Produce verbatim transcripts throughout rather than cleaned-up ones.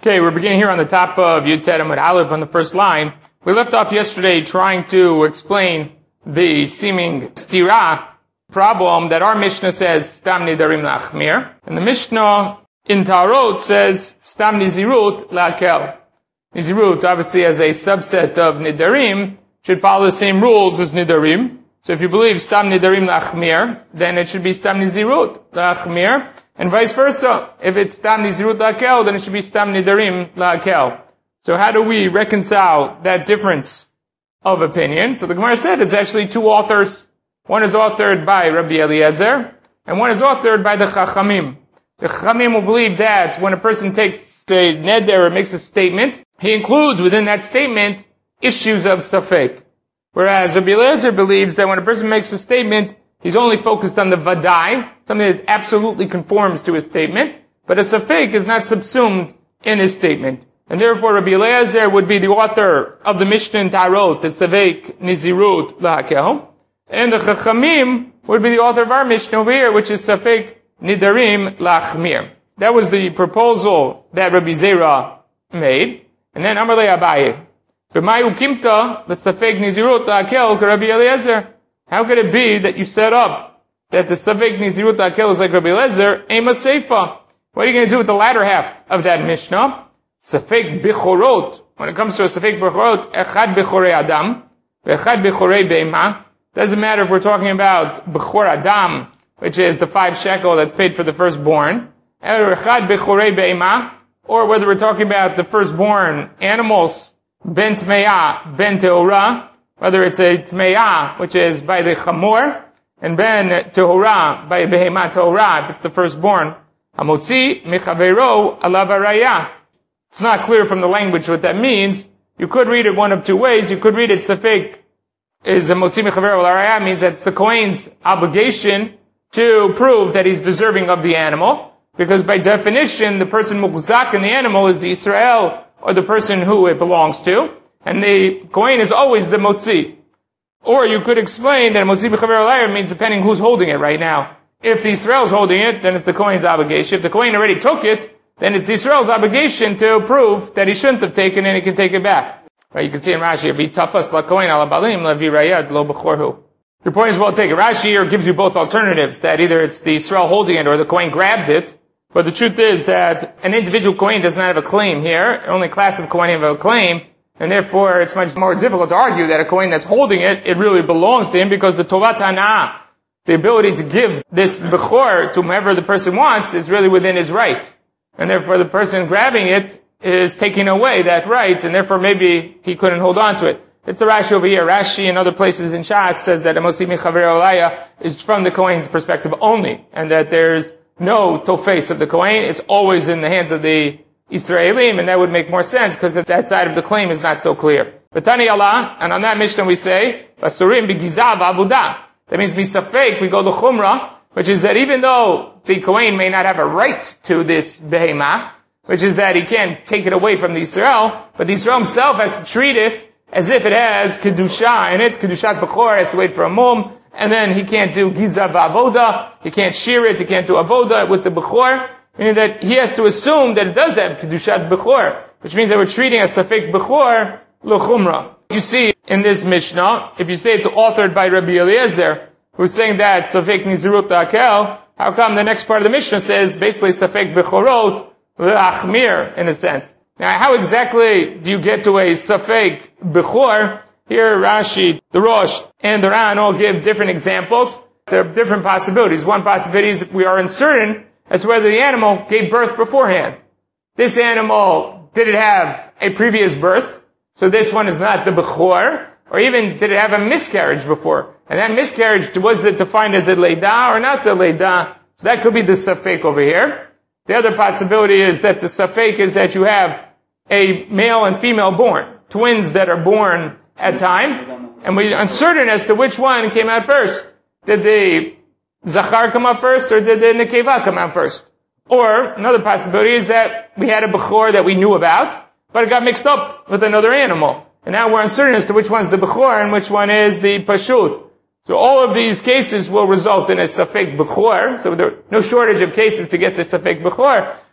Okay, we're beginning here on the top of Yud Tet Amud Aleph on the first line. We left off yesterday trying to explain the seeming stira problem that our Mishnah says Stam Nidarim Lachmir, and the Mishnah in Tarot says Stam Nizirut Lakel. Nizirut, obviously as a subset of Nidarim, should follow the same rules as Nidarim. So if you believe Stam Nidarim Lachmir, then it should be Stam Nizirut Lachmir, and vice versa. If it's Stam Nizirut Lakel, then it should be Stam Nidarim Lakel. So how do we reconcile that difference of opinion? So the Gemara said it's actually two authors. One is authored by Rabbi Eliezer, and one is authored by the Chachamim. The Chachamim will believe that when a person takes a neder or makes a statement, he includes within that statement issues of safek. Whereas Rabbi Eliezer believes that when a person makes a statement, he's only focused on the vadai, something that absolutely conforms to his statement, but a safek is not subsumed in his statement. And therefore Rabbi Eliezer would be the author of the Mishnah in Tarot, that safek nizirut lahakel, and the Chachamim would be the author of our Mishnah over here, which is safek nidarim lachmir. That was the proposal that Rabbi Zera made. And then Amar le Abaye, B'mayu kimta l'safek nizirut lahakel Rabbi Eliezer. How could it be that you set up that the safek nizirut lahakel is like Rabbi Eliezer? Ema seifa. What are you going to do with the latter half of that Mishnah? Safek bichorot. When it comes to a safek bichorot, echad bichorei adam, echad bichorei beima. Doesn't matter if we're talking about bichor adam, which is the five shekel that's paid for the firstborn, or echad bichorei beima, or whether we're talking about the firstborn animals, ben tmeya, ben teora, whether it's a tmeya, which is by the chamor, and ben tehora, by behema tehora, if it's the firstborn, hamotzi michavero alav araya. It's not clear from the language what that means. You could read it one of two ways. You could read it safek is a motzi michavero alav araya, means that it's the kohen's obligation to prove that he's deserving of the animal, because by definition, the person muhzak in the animal is the Israel, or the person who it belongs to, and the kohen is always the motzi. Or you could explain that motzi b'chaver alayir means depending who's holding it right now. If the Israel is holding it, then it's the kohen's obligation. If the kohen already took it, then it's the Israel's obligation to prove that he shouldn't have taken it and he can take it back. Right? You can see in Rashi, "V'tafas la kohen ala balim la virayad lo b'chorhu." Your point is well taken. Rashi here gives you both alternatives, that either it's the Israel holding it or the kohen grabbed it. But the truth is that an individual kohen does not have a claim here. Only a class of kohenim have a claim. And therefore, it's much more difficult to argue that a kohen that's holding it, it really belongs to him, because the tovat hana'ah, the ability to give this bechor to whomever the person wants, is really within his right. And therefore, the person grabbing it is taking away that right, and therefore maybe he couldn't hold on to it. It's the Rashi over here. Rashi in other places in Shas says that a motzi michaver olaya is from the kohen's perspective only, and that there's no tofes of the kohen. It's always in the hands of the Israelim, and that would make more sense because that side of the claim is not so clear. But Tani Allah, and on that Mishnah we say, Basurim b'gizav avudah. That means misafek, we go to Chumrah, which is that even though the kohen may not have a right to this behemah, which is that he can't take it away from the Israel, but the Israel himself has to treat it as if it has kedusha in it. Kedushat b'chor has to wait for a mum, and then he can't do gizav avoda, he can't shear it, he can't do avoda with the b'chor. Meaning that he has to assume that it does have kedushat bechor, which means that we're treating a safek bechor l'chumra. You see in this Mishnah, if you say it's authored by Rabbi Eliezer, who's saying that safek nizirut lahakel, how come the next part of the Mishnah says basically safek bechorot l'achmir in a sense? Now, how exactly do you get to a safek bechor? Here, Rashi, the Rosh, and the Ran all give different examples. There are different possibilities. One possibility is we are uncertain as to whether the animal gave birth beforehand. This animal, did it have a previous birth? So this one is not the bechor. Or even, did it have a miscarriage before? And that miscarriage, was it defined as a leida or not the leida? So that could be the safek over here. The other possibility is that the safek is that you have a male and female born. Twins that are born at time. And we're uncertain as to which one came out first. Did the Zachar come up first, or did the Nekeva come out first? Or, another possibility is that we had a Bechor that we knew about, but it got mixed up with another animal. And now we're uncertain as to which one's the Bechor and which one is the Pashut. So all of these cases will result in a Safek Bechor, so there are no shortage of cases to get the Safek Bechor,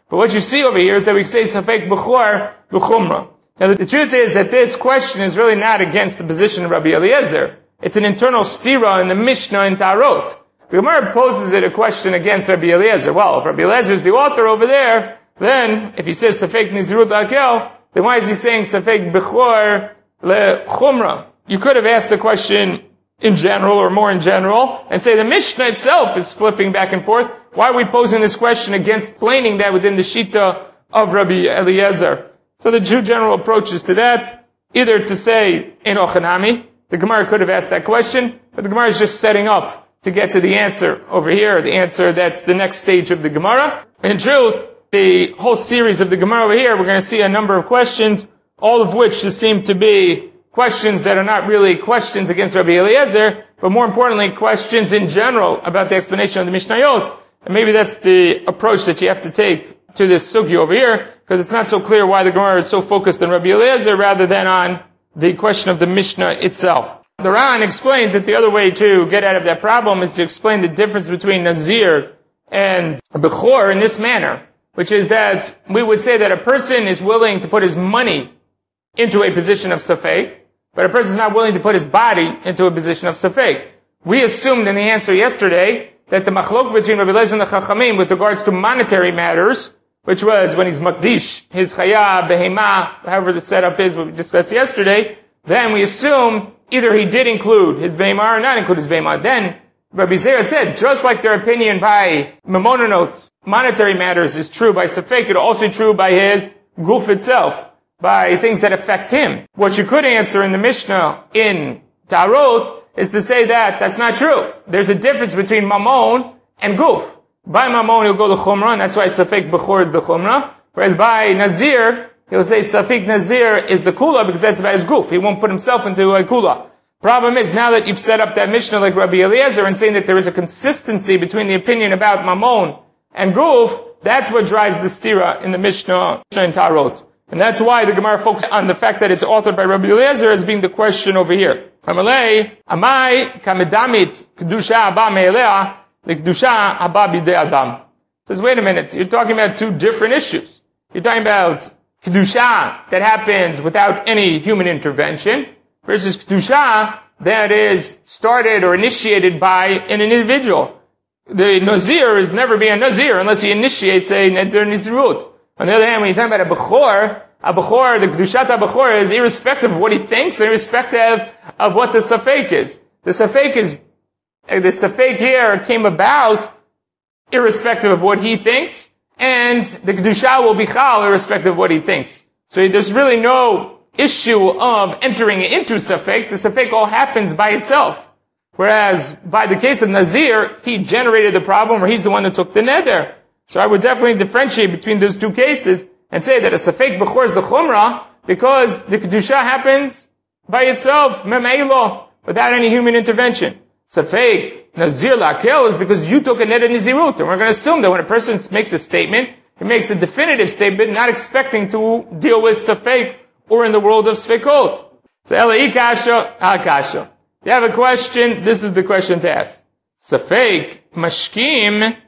But what you see over here is that we say Safek Bechor B'chumra. Now the truth is that this question is really not against the position of Rabbi Eliezer. It's an internal stira in the Mishnah in Tarot. The Gemara poses it a question against Rabbi Eliezer. Well, if Rabbi Eliezer is the author over there, then if he says Safek Nizirut Akel, then why is he saying Safek Bechor LeChumra? You could have asked the question in general or more in general and say the Mishnah itself is flipping back and forth. Why are we posing this question against explaining that within the Shita of Rabbi Eliezer? So the two general approaches to that, either to say in Ochanami, the Gemara could have asked that question, but the Gemara is just setting up to get to the answer over here, the answer that's the next stage of the Gemara. In truth, the whole series of the Gemara over here, we're going to see a number of questions, all of which seem to be questions that are not really questions against Rabbi Eliezer, but more importantly, questions in general about the explanation of the Mishnayot. And maybe that's the approach that you have to take to this sugi over here, because it's not so clear why the Gemara is so focused on Rabbi Eliezer rather than on the question of the Mishnah itself. The Ran explains that the other way to get out of that problem is to explain the difference between Nazir and Bechor in this manner, which is that we would say that a person is willing to put his money into a position of Safek, but a person is not willing to put his body into a position of Safek. We assumed in the answer yesterday that the machlok between Rabbi Eliezer and the Chachamim with regards to monetary matters, which was when he's makdish, his chaya, behema, however the setup is, what we discussed yesterday, then we assume either he did include his behema or not include his behema. Then Rabbi Zera said, just like their opinion by Mamonot, monetary matters is true by Safek, it's also true by his guf itself, by things that affect him. What you could answer in the Mishnah in Tarot is to say that that's not true. There's a difference between Mamon and guf. By Mamon, he'll go to Chumrah, and that's why Safek Bechor is the Chumrah. Whereas by Nazir, he'll say Safek Nazir is the Kula, because that's by his guf. He won't put himself into a Kula. Problem is, now that you've set up that Mishnah like Rabbi Eliezer and saying that there is a consistency between the opinion about Mamon and guf, that's what drives the stira in the Mishnah in Tarot. And that's why the Gemara focuses on the fact that it's authored by Rabbi Eliezer as being the question over here. Amalei, Amai, Kamedamit, Kedusha Abba Me'elea, the Kedusha Abba Bidei Adam. Says, wait a minute, you're talking about two different issues. You're talking about Kedusha that happens without any human intervention versus Kedusha that is started or initiated by an individual. The Nazir is never be a Nazir unless he initiates a Neder Nizirut. On the other hand, when you're talking about a Bechor, a Bechor, the Kedushat HaBechor is irrespective of what he thinks and irrespective of what the Safek is. The Safek is, the Safek here came about irrespective of what he thinks, and the Kedusha will be Chal irrespective of what he thinks. So there's really no issue of entering into Safek. The Safek all happens by itself. Whereas, by the case of Nazir, he generated the problem, or he's the one that took the neder. So I would definitely differentiate between those two cases and say that a Safek Bechor is the Chumrah because the Kedusha happens by itself, Memeilo, without any human intervention. Safek Nazir Lakel is because you took a neder Nizirut. And we're going to assume that when a person makes a statement, he makes a definitive statement, not expecting to deal with Safek or in the world of Sfekot. So Elai Kasha, Akasha. If you have a question, this is the question to ask. Safek Mashkim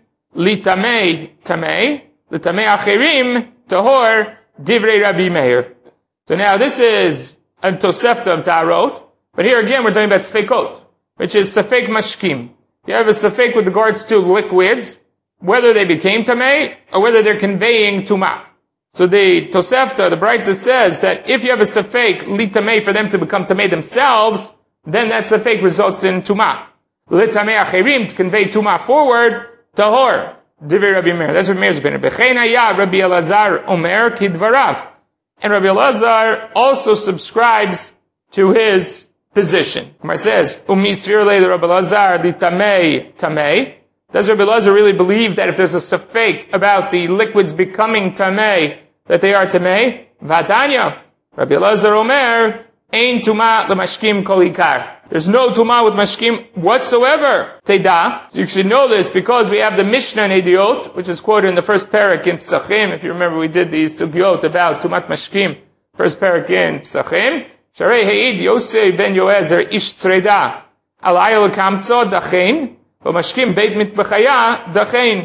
Litamei Tamei, Litamei Acherim, Tahor, Divrei Rabbi Meir. So now this is a Tosefta of Tarot, but here again we're talking about Sfekot, which is Safek Mashkim. You have a Safek with regards to liquids, whether they became Tamei, or whether they're conveying Tumah. So the Tosefta, the Braita says that if you have a Safek Litamei for them to become Tamei themselves, then that Safek results in Tumah. Litamei Acherim, to convey Tumah forward, Tahor, Divrei Rabbi Meir. That's what Meir's been. B'chein haya Rabbi Elazar Omer kidvarav. And Rabbi Elazar also subscribes to his position. Gemara says, Umi svir le Rabbi Elazar li tamei tamei. Does Rabbi Elazar really believe that if there's a safek about the liquids becoming tamei, that they are tamei? V'atanya. Rabbi Elazar Omer, ein tuma l'mashkim kol ikar. There's no Tumah with Mashkim whatsoever. Teda. You should know this because we have the Mishnah in Ediot, which is quoted in the first parak in Psachim. If you remember, we did the Sugyot about Tumat Mashkim. First parak in Psachim. Sharei Ha'id Yosei ben Yoezer ish tzreda. Al ayel kamtzo dachein. V'mashkim beit mitbechaya dachein.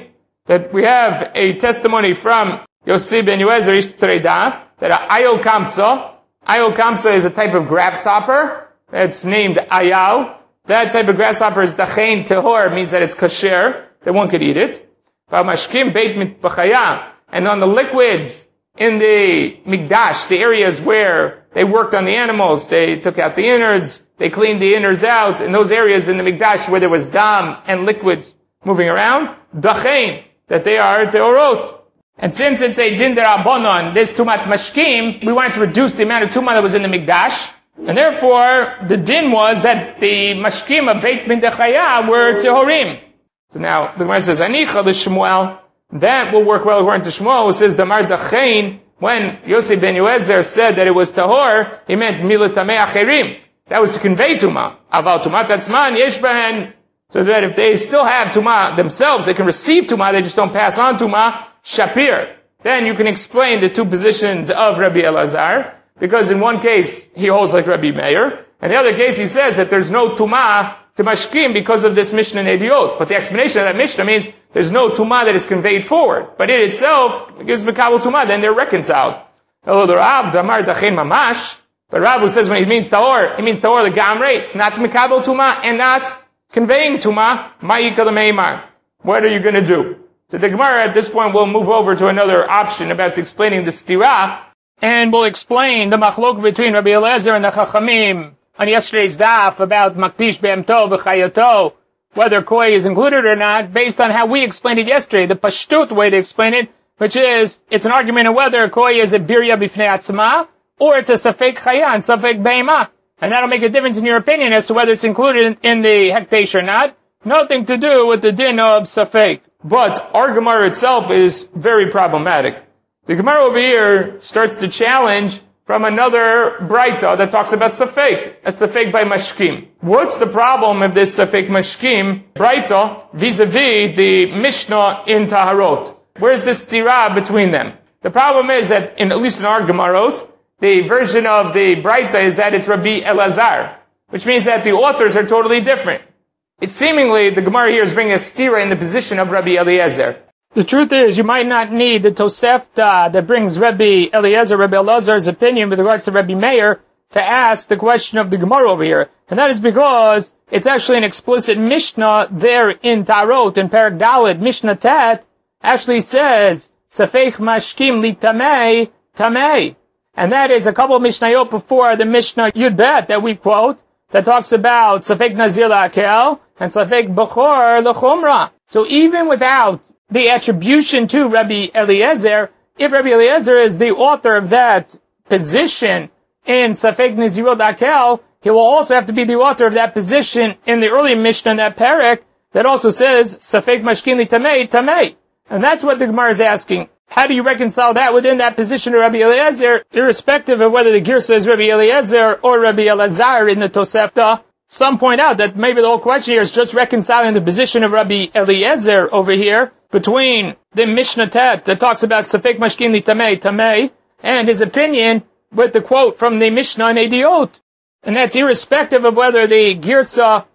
that we have a testimony from Yossi ben Yoezer Ish Treda that Ayal Kamsa, Ayal Kamsa is a type of grasshopper that's named Ayal. That type of grasshopper is Dachein Tehor, means that it's kasher, that one could eat it. V'amashkim beit mitbachaya, and on the liquids in the Mikdash, the areas where they worked on the animals, they took out the innards, they cleaned the innards out, in those areas in the Mikdash where there was dam and liquids moving around, Dachein, that they are Tehorot. And since it's a din derabanan, this tumat mashkim, we wanted to reduce the amount of tumah that was in the Mikdash, and therefore the din was that the mashkim of Beit Mindechaya were Tehorim. So now the Gemara says, Anicha the Shmuel, that will work well according to Shmuel, who says Damar Dachein, when Yossi ben Yoezer said that it was Tahor, he meant Milatamei Acherim. That was to convey tumah. Aval tumat atzman yesh behen, so that if they still have tumah themselves, they can receive tumah, they just don't pass on tumah. Shapir. Then you can explain the two positions of Rabbi Elazar, because in one case he holds like Rabbi Meir, and the other case he says that there's no tumah to mashkim because of this Mishnah in Ediot. But the explanation of that Mishnah means there's no tumah that is conveyed forward, but it itself gives mekabel tumah, then they're reconciled. Hello, the Rav, Damar Dachein Mamash, the Rav who says when he means tahor, he means tahor the gamre, it's not mekabel tumah and not conveying tumah. Ma'ika l'meimar. What are you going to do? So the Gemara at this point will move over to another option about explaining the stira, and we'll explain the machlok between Rabbi Eliezer and the Chachamim on yesterday's daf about Makdish Be'emto v'chayato, whether koi is included or not, based on how we explained it yesterday, the pashtut way to explain it, which is, it's an argument of whether koi is a birya b'fnei atzma, or it's a safek chaya and safek be'ema. And that'll make a difference in your opinion as to whether it's included in the hekdesh or not. Nothing to do with the din of safek. But our Gemara itself is very problematic. The Gemara over here starts to challenge from another Braita that talks about Safek, a Safek by Mashkim. What's the problem of this Safek Mashkim Braita vis-a-vis the Mishnah in Taharot? Where's the stira between them? The problem is that, in, at least in our Gemarot, the version of the Braita is that it's Rabbi Elazar, which means that the authors are totally different. It's seemingly, the Gemara here is bringing a stira in the position of Rabbi Eliezer. The truth is, you might not need the Tosefta that brings Rabbi Eliezer, Rabbi Elazar's opinion with regards to Rabbi Meir, to ask the question of the Gemara over here. And that is because it's actually an explicit Mishnah there in Tarot, in Perek Daled, Mishnah Tet, actually says, Safeich Mashkim li Tamei, Tamei. And that is a couple of Mishnayot before the Mishnah Yud Bet that we quote, that talks about Safek Nazir La'akel and Safek Bechor L'chumra. So even without the attribution to Rabbi Eliezer, if Rabbi Eliezer is the author of that position in Safek Nazirot Akel, he will also have to be the author of that position in the early Mishnah in that Perek that also says Safek Mashkin Li Tamei, Tamei. And that's what the Gemara is asking. How do you reconcile that within that position of Rabbi Eliezer, irrespective of whether the Girsa is Rabbi Eliezer or Rabbi Elazar in the Tosefta? Some point out that maybe the whole question here is just reconciling the position of Rabbi Eliezer over here between the Mishnah Tet that talks about Safek Mashkin Li Tamei, Tamei, and his opinion with the quote from the Mishnah in Ediot. And that's irrespective of whether the Girsa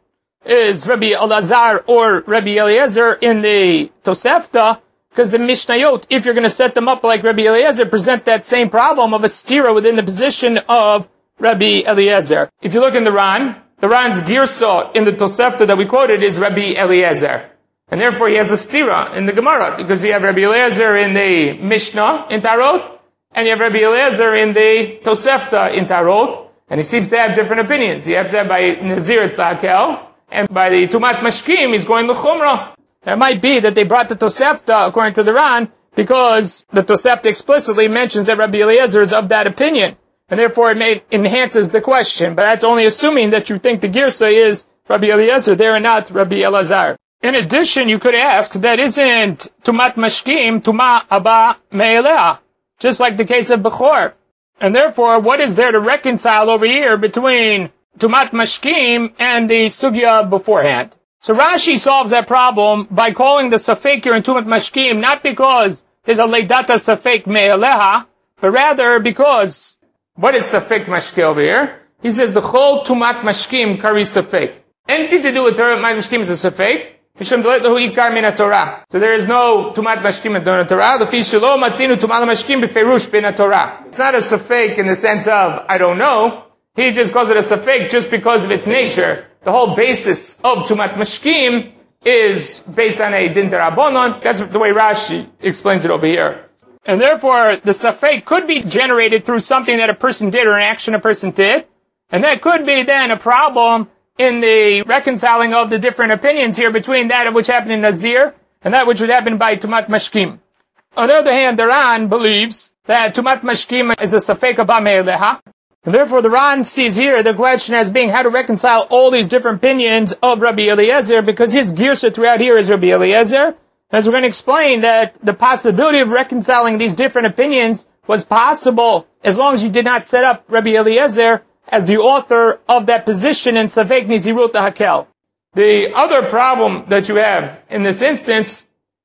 is Rabbi Elazar or Rabbi Eliezer in the Tosefta, because the Mishnayot, if you're going to set them up like Rabbi Eliezer, present that same problem of a stira within the position of Rabbi Eliezer. If you look in the Ran, the Ran's Girsa in the Tosefta that we quoted is Rabbi Eliezer. And therefore he has a stira in the Gemara, because you have Rabbi Eliezer in the Mishnah in Tarot, and you have Rabbi Eliezer in the Tosefta in Tarot, and he seems to have different opinions. He has said by Nazir it's La'akel, and by the Tumat Mashkim he's going L'chumra. It might be that they brought the Tosefta, according to the Ran, because the Tosefta explicitly mentions that Rabbi Eliezer is of that opinion, and therefore it may, enhances the question. But that's only assuming that you think the Girsa is Rabbi Eliezer there and not Rabbi Elazar. In addition, you could ask, that isn't Tumat Mashkim, Tuma Abba Me'elea, just like the case of Bechor. And therefore, what is there to reconcile over here between Tumat Mashkim and the Sugya beforehand? So Rashi solves that problem by calling the Safek here in Tumat Mashkim, not because there's a Leidata Safek Me'eleha, but rather because, what is Safek Mashkim over here? He says the whole Tumat Mashkim Kari Safek. Anything to do with Tumat Mashkim is a Safek. So there is no tumat mashkim in the Torah. It's not a safek in the sense of, I don't know. He just calls it a safek just because of its nature. The whole basis of tumat mashkim is based on a din derabanan. That's the way Rashi explains it over here. And therefore, the safek could be generated through something that a person did or an action a person did. And that could be then a problem in the reconciling of the different opinions here between that of which happened in Nazir and that which would happen by Tumat Mashkim. On the other hand, the Ran believes that Tumat Mashkim is a Safek Ba'mei Eleha. And therefore the Ran sees here the question as being how to reconcile all these different opinions of Rabbi Eliezer, because his girsa throughout here is Rabbi Eliezer. As we're going to explain that the possibility of reconciling these different opinions was possible as long as you did not set up Rabbi Eliezer as the author of that position in Safek Nizirut HaHakel. The other problem that you have in this instance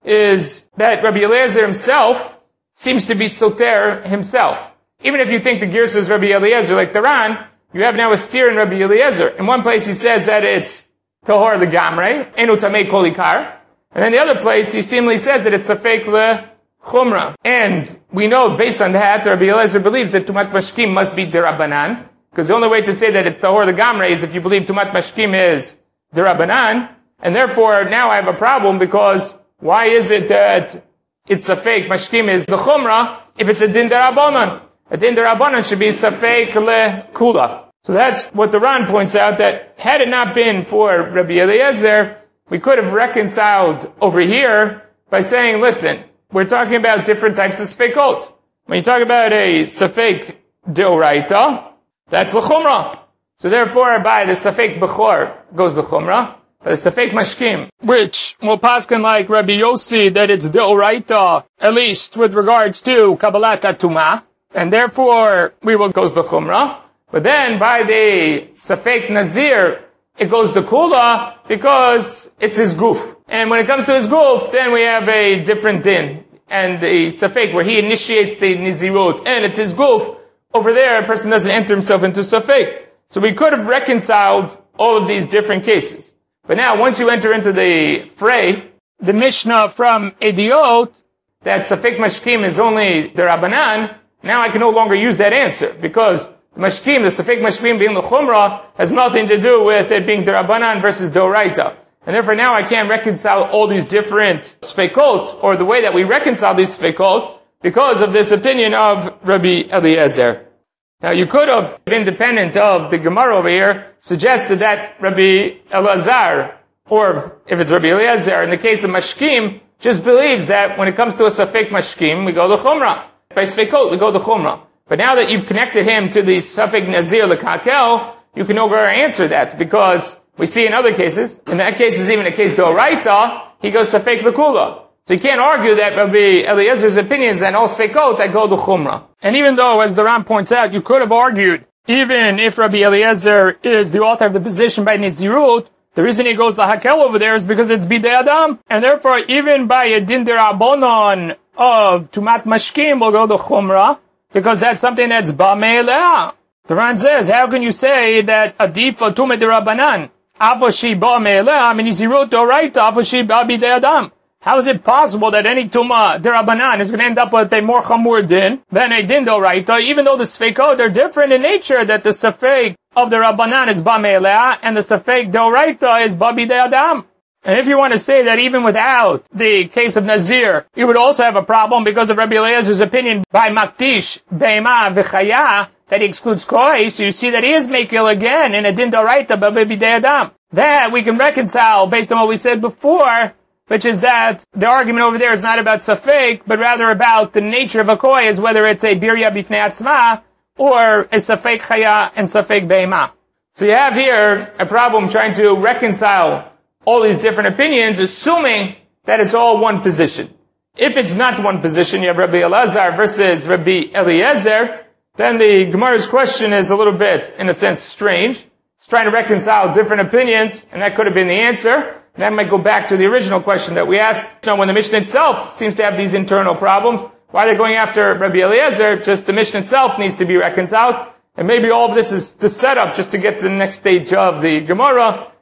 is that Rabbi Eliezer himself seems to be soter himself. Even if you think the Girsa is Rabbi Eliezer, like the Ran, you have now a steer in Rabbi Eliezer. In one place he says that it's Tahor Legamre, Enu Tamei Kol Ikar. And then the other place he seemingly says that it's Safek Le Chumra. And we know based on that, Rabbi Eliezer believes that Tumat Mashkim must be Derabanan. Because the only way to say that it's Tahor Legamre is if you believe Tumat Mashkim is Derabanan, and therefore now I have a problem because why is it that it's Safek Mashkim is the Chumra if it's a Din Derabanan? A Din Derabanan should be Safek Le Kula. So that's what the Ran points out, that had it not been for Rabbi Eliezer, we could have reconciled over here by saying, listen, we're talking about different types of Sfekot. When you talk about a Safek Deoraita, that's l'chumra. So therefore, by the Safek Bechor goes the Chumra. By the Safek Mashkim, which will paskin like Rabbi Yossi that it's Deoraita, at least with regards to Kabbalat Tumah, and therefore we will goes the Chumra. But then by the Safek Nazir, it goes the Kula because it's his goof. And when it comes to his goof, then we have a different din. And the Safek where he initiates the Nizirut, and it's his goof. Over there, a person doesn't enter himself into Safek. So we could have reconciled all of these different cases. But now, once you enter into the fray, the Mishnah from Ediot, that Safek Mashkim is only the Rabbanan, now I can no longer use that answer. Because the Mashkim, the Safek Mashkim being the Chumrah, has nothing to do with it being the Rabbanan versus the Oraita. And therefore now I can't reconcile all these different Sfekot, or the way that we reconcile these Sfekot, because of this opinion of Rabbi Eliezer. Now you could have, independent of the Gemara over here, suggested that Rabbi Elazar, or if it's Rabbi Eliezer, in the case of Mashkim, just believes that when it comes to a Safek Mashkim, we go to Chumrah. By Sfekot, we go to Chumrah. But now that you've connected him to the Safek Nazir L'Kakel, you can no longer answer that, because we see in other cases, in that case is even a case D'Oraita, he goes Safek L'Kula. So you can't argue that Rabbi Eliezer's opinion is that all Sfekot that go to Chumrah. And even though, as the Ram points out, you could have argued, even if Rabbi Eliezer is the author of the position by Nizirut, the reason he goes to Hakel over there is because it's Bidei Adam. And therefore, even by a Din Derabanan of Tumat Mashkim will go to Chumrah, because that's something that's Ba'mei Eleha. The Ran says, how can you say that Adifa Tumat Derabanan, Avoshi Ba'mei Eleha, Nizirut Doraita, Avoshi Ba'bidei Adam? How is it possible that any Tumah Derabanan is going to end up with a more Chamur Din than a Din Doraita, even though the Sfekot are different in nature, that the Safek of the Rabbanan is Ba'mei Eleha, and the Safek Doraita is Ba'bidei Adam? And if you want to say that even without the case of Nazir, you would also have a problem because of Rabbi Eliezer's opinion by Maktish, Be'ema, V'chaya, that he excludes Koi, so you see that he is Mekil again in a Din Doraita, Ba'bidei Adam. That we can reconcile based on what we said before, which is that the argument over there is not about Safek, but rather about the nature of a Koi, is whether it's a Birya Bifnei Atzma, or a Safek Chaya and Safek Be'ema. So you have here a problem trying to reconcile all these different opinions, assuming that it's all one position. If it's not one position, you have Rabbi Elazar versus Rabbi Eliezer, then the Gemara's question is a little bit, in a sense, strange. It's trying to reconcile different opinions, and that could have been the answer. And that might go back to the original question that we asked. You know, when the Mishnah itself seems to have these internal problems, why they're going after Rabbi Eliezer? Just the Mishnah itself needs to be reconciled. And maybe all of this is the setup just to get to the next stage of the Gemara,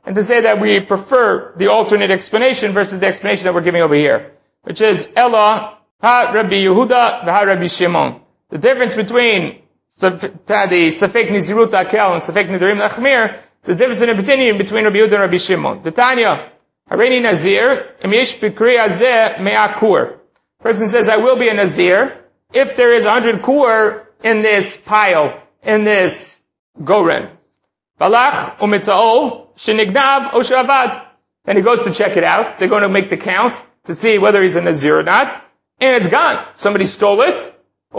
and to say that we prefer the alternate explanation versus the explanation that we're giving over here, which is Ella ha Rabbi Yehuda v'ha Rabbi Shimon. The difference between the Safek Nizirut Akel and Safek Nidarim Lachmir is the difference in opinion between Rabbi Yehuda and Rabbi Shimon. The Tanya, Hareini Nazir, Em Yesh B'Kri Hazeh Me'ah Kur. Person says, I will be a Nazir if there is a hundred kur in this pile, in this goren. Balach umitza'ol shenignav o she'avad. Then he goes to check it out. They're going to make the count to see whether he's a Nazir or not. And it's gone. Somebody stole it,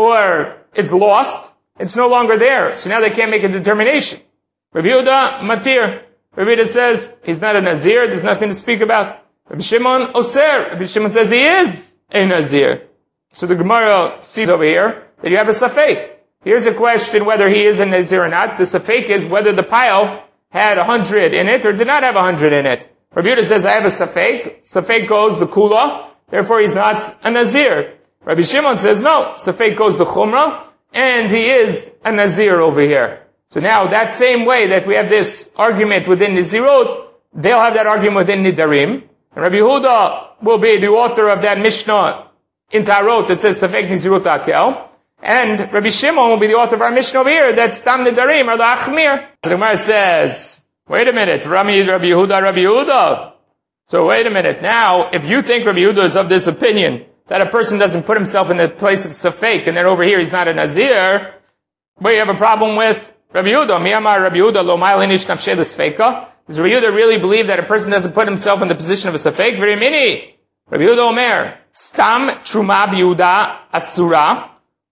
or it's lost. It's no longer there. So now they can't make a determination. Rabbi Yehuda, matir. Rabbi Yehuda says, he's not a Nazir, there's nothing to speak about. Rabbi Shimon, oser. Rabbi Shimon says he is a Nazir. So the Gemara sees over here that you have a safek. Here's a question whether he is a Nazir or not. The safek is whether the pile had a hundred in it or did not have a hundred in it. Rabbi Yehuda says, I have a safek. Safek goes the kula, therefore he's not a Nazir. Rabbi Shimon says, no, safek goes the chumrah, and he is a Nazir over here. So now, that same way that we have this argument within Nizirot, they'll have that argument within Nidarim. And Rabbi Yehuda will be the author of that Mishnah in Tarot that says Safek Nizirut Akel. And Rabbi Shimon will be the author of our Mishnah over here that's Tam Nidarim or the Achmir. So the Gemara says, wait a minute, Rami, Rabbi Yehuda, Rabbi Yehuda. So wait a minute, now, if you think Rabbi Yehuda is of this opinion, that a person doesn't put himself in the place of Safek, and then over here he's not a Nazir, well, you have a problem with Rabbi Yehuda. Miyamar Rabbi Yehuda lo ma'al inish nafshei l'sfeika. Does Rabbi Yehuda really believe that a person doesn't put himself in the position of a Safek? Very mini. Rabbi Yehuda Omer, Stam Truma B'Yehuda Asura,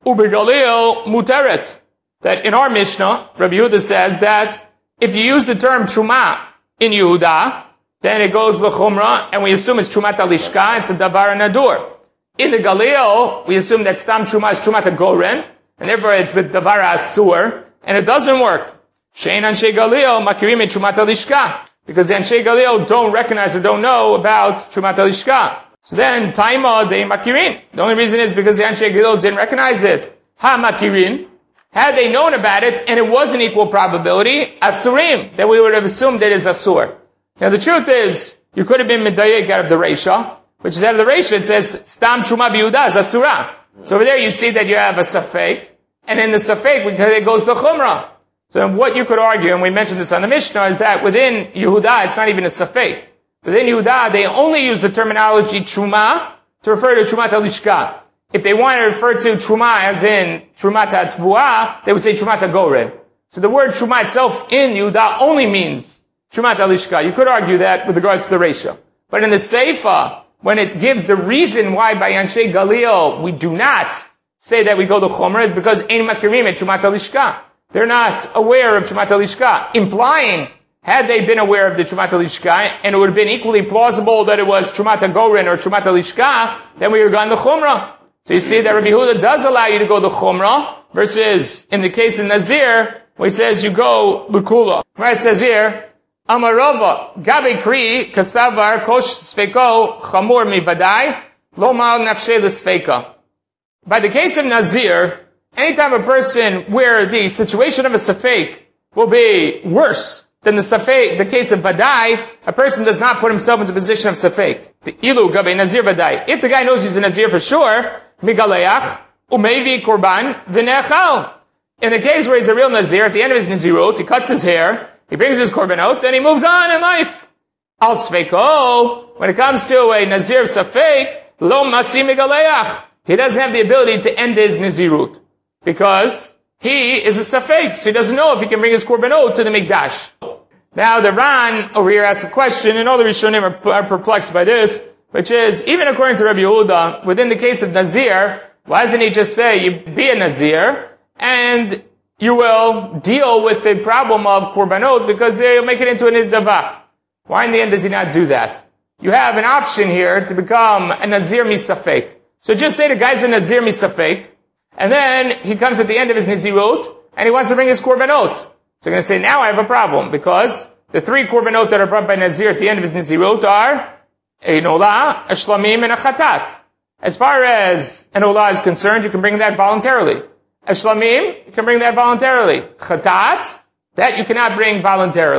Ubegalil Muteret. That in our Mishnah, Rabbi Yehuda says that if you use the term Truma in Yehuda, then it goes l'chumra, and we assume it's Trumat Alishka, it's a Davar Nadur. In the Galil, we assume that Stam Truma is Trumat Goren, and therefore it's with Davar Asur, and it doesn't work. Shein Anshe Galil Makirim et Trumat Alishka, because the Anshe Galil don't recognize or don't know about Trumat Alishka. So then, Taima de Makirin. The only reason is because the Anshe Galil didn't recognize it. Ha Makirin. Had they known about it, and it was an equal probability, Asurim, then we would have assumed that it's Asur. Now the truth is, you could have been Medayek out of the Reisha, which is out of the Reisha, it says, Stam Truma B'Yehuda is Asura. So over there you see that you have a Safek, and in the Safek, because it goes to Chumrah. So what you could argue, and we mentioned this on the Mishnah, is that within Yehuda, it's not even a Safek. Within Yehuda, they only use the terminology Truma to refer to Trumat Alishka. If they want to refer to Truma as in Trumat HaTvuah, they would say Trumat HaGoren. So the word Truma itself in Yehuda only means Trumat Alishka. You could argue that with regards to the ratio. But in the Seifa, when it gives the reason why by Anshe Galil we do not say that we go to Chomer, is because Ein Makirim et Trumat Alishka. They're not aware of Trumat Alishka, implying, had they been aware of the Trumat Alishka, and it would have been equally plausible that it was Trumat HaGoren or Trumat Alishka, then we would have gone to Chumrah. So you see that Rabbi Yehuda does allow you to go to Chumrah, versus in the case of Nazir, where he says you go L'Kula. Right, it says here, Amarova, Gabe Kri, Kasavar, Kosh Sfeko, Chamur Mivadai, Lo Mal Nafshe L'Sfeka. By the case of Nazir, anytime a person where the situation of a Safek will be worse than the Safek, the case of Vadai, a person does not put himself into the position of Safek. The Ilu Gabe Nazir Vadai. If the guy knows he's a Nazir for sure, Migaleach, Umevi Korban, V'nechal. In the case where he's a real Nazir, at the end of his Nazirut, he cuts his hair, he brings his korbanot, and he moves on in life. Al Sfeko, when it comes to a Nazir Safek, Lo Matzi Migaleach. He doesn't have the ability to end his Nazirut. Because he is a Safek, so he doesn't know if he can bring his korbanot to the Mikdash. Now the Ran over here asks a question, and all the Rishonim are, are perplexed by this, which is, even according to Rabbi Yehuda, within the case of Nazir, why doesn't he just say, you be a Nazir, and you will deal with the problem of korbanot, because they'll make it into a nidava. Why in the end does he not do that? You have an option here to become a Nazir misafek. So just say the guy's a Nazir misafek, and then he comes at the end of his Nazirut, and he wants to bring his korbanot. So you're going to say, now I have a problem, because the three korbanot that are brought by Nazir at the end of his Nazirut are a Nola, a Shlamim, and a Chatat. As far as an Olah is concerned, you can bring that voluntarily. A Shlamim, you can bring that voluntarily. Chatat, that you cannot bring voluntarily.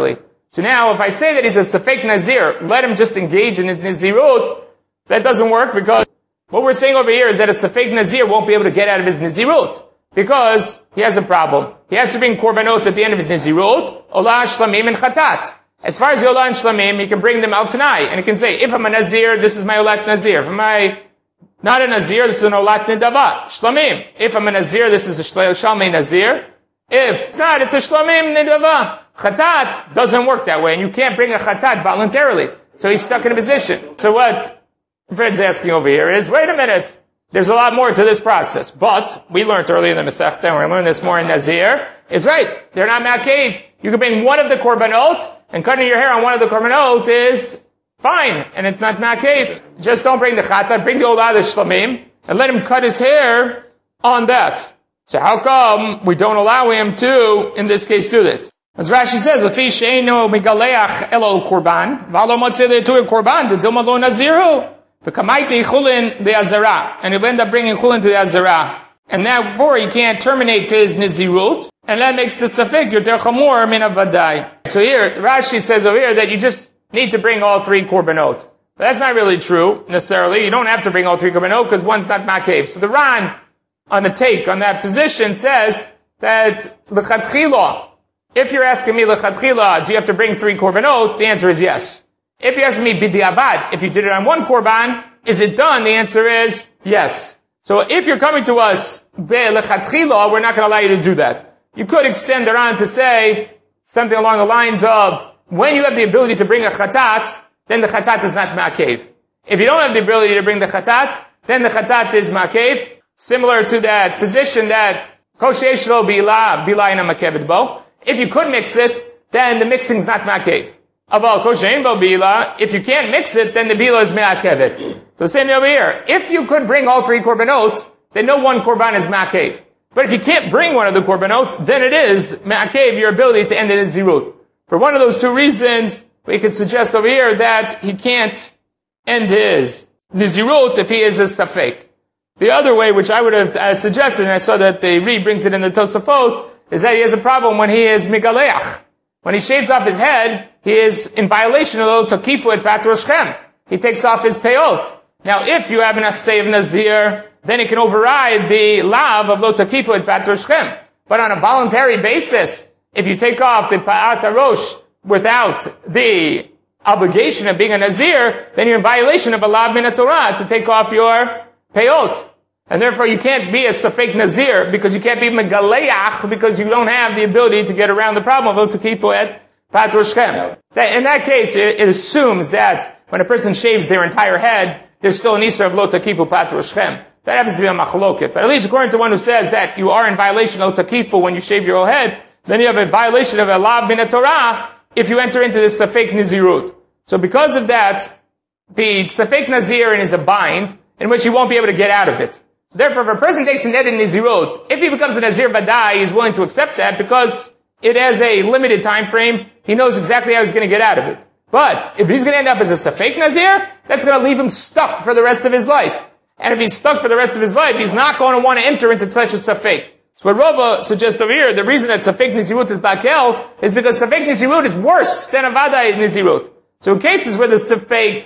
So now, if I say that he's a Safek Nazir, let him just engage in his Nazirut, that doesn't work because what we're saying over here is that a Safek Nazir won't be able to get out of his Nazirut because he has a problem. He has to bring Korbanot at the end of his Nazirut, Olah Shlamim and Chatat. As far as the Olah and Shlamim, he can bring them out tonight, and he can say, if I'm a Nazir, this is my Olat Nazir. If I'm a, not a Nazir, this is an Olat Nidava. Shlamim. If I'm a Nazir, this is a Shalmei Nazir. If it's not, it's a Shlamim Nidava. Chatat doesn't work that way, and you can't bring a Chatat voluntarily. So he's stuck in a position. So what Fred's asking over here is, wait a minute, there's a lot more to this process. But, we learned earlier in the Masechta, and we're going to learn this more in Nazir, is right. They're not Ma'akev. You can bring one of the Korbanot, and cutting your hair on one of the Korbanot is fine, and it's not Ma'akev. Just don't bring the Chatat, bring the Olah Shlamim, and let him cut his hair on that. So how come we don't allow him to, in this case, do this? As Rashi says, "Lefi she'eino megaleach elo korban, v'alo motzei le'tu korban, d'dilma lo naziru, v'kamaiti chulin de'azara," and he'll end up bringing chulin to the azara. And therefore, he can't terminate his nizirut, and that makes the safek yoter chamor min avadai. So here, Rashi says over here that you just need to bring all three korbanot. But that's not really true necessarily. You don't have to bring all three korbanot because one's not ma'akev. So the Ran, on the take on that position, says that l'chadchila, if you're asking me l'chadchila, do you have to bring three korbanot? The answer is yes. If you're asking me b'diavad, if you did it on one korban, is it done? The answer is yes. So if you're coming to us l'chadchila, we're not going to allow you to do that. You could extend it on to say something along the lines of, when you have the ability to bring a chatat, then the chatat is not ma'akev. If you don't have the ability to bring the chatat, then the chatat is ma'akev. Similar to that position that koshesh lo bila bila ina ma'akevet bo. If you could mix it, then the mixing is not ma'akev. Aval koshein bo bila. If you can't mix it, then the bila is ma'akevet. So same over here. If you could bring all three korbanot, then no one korban is ma'akev. But if you can't bring one of the korbanot, then it is ma'akev your ability to end it in zirut. For one of those two reasons, we could suggest over here that he can't end his nizirut if he is a safek. The other way, which I would have uh, suggested, and I saw that the Ri brings it in the Tosafot, is that he has a problem when he is migaleach. When he shaves off his head, he is in violation of lo takifu et pat roshchem. He takes off his peyot. Now, if you have an assay of nazir, then it can override the lav of lo takifu et pat roshchem. But on a voluntary basis, if you take off the pa'at harosh without the obligation of being a nazir, then you're in violation of a lav min Torah to take off your peyot. And therefore you can't be a safek nazir because you can't be megaleach because you don't have the ability to get around the problem of lo takifu et pat roshchem. In that case, it, it assumes that when a person shaves their entire head, there's still an isur of lo takifu pat roshchem. That happens to be a machloket. But at least according to one who says that you are in violation of lo takifu when you shave your whole head, then you have a violation of a lav min Torah if you enter into this safek nazirut. So because of that, the safek nazir is a bind in which he won't be able to get out of it. So therefore, if a person takes an ed in nizirut, if he becomes a nazir vadai, he's willing to accept that because it has a limited time frame. He knows exactly how he's going to get out of it. But if he's going to end up as a safek nazir, that's going to leave him stuck for the rest of his life. And if he's stuck for the rest of his life, he's not going to want to enter into such a safek. So what Rava suggests over here, the reason that safek nizirut is dakel is because safek nizirut is worse than a vadai nizirut. So in cases where the safek